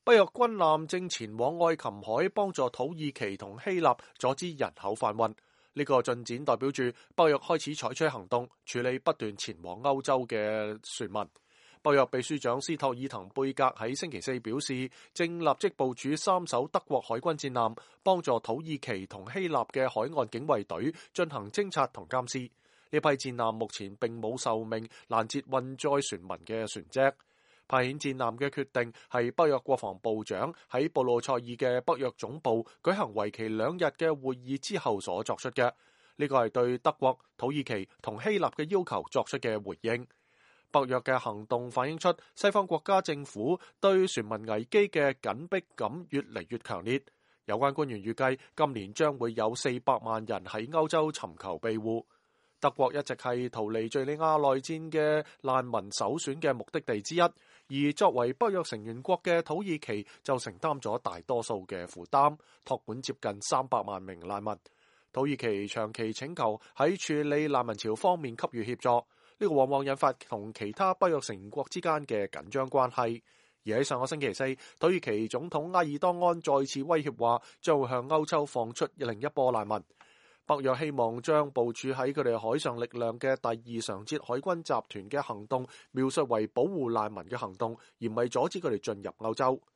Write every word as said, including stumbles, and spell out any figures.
北約軍艦正前往愛琴海幫助土耳其同希臘阻止人口販運。呢個進展代表住北約開始採取行動，處理不斷前往歐洲嘅船民。北約秘書長斯托爾滕貝格喺星期四表示，正立即部署三艘德國海軍戰艦，幫助土耳其同希臘嘅海岸警衛隊進行偵察同監視。呢批戰艦目前並冇受命攔截運載船民嘅船隻。派遣戰艦嘅決定係北約國防部長喺布魯塞爾嘅北約總部舉行為期兩日嘅會議之後所作出嘅。呢個係對德國、土耳其同希臘嘅要求作出嘅回應。北約嘅行動反映出西方國家政府對船民危機嘅緊迫感越嚟越強烈。有關官員預計今年將會有四百萬人喺歐洲尋求庇護。德國一直係逃離敘利亞內戰嘅難民首選嘅目的地之一，而作為北約成員國嘅土耳其就承擔咗大多數嘅負擔，託管接近三百萬名難民。土耳其長期請求喺處理難民潮方面給予協助，呢個往往引發同其他北約成員國之間嘅緊張關係。而喺上個星期四，土耳其總統埃爾多安再次威脅話，將會向歐洲放出另一波難民。北約希望將部署喺佢哋海上力量嘅第二常設海軍集團嘅行動描述為保護難民嘅行動，而唔係阻止佢哋進入歐洲。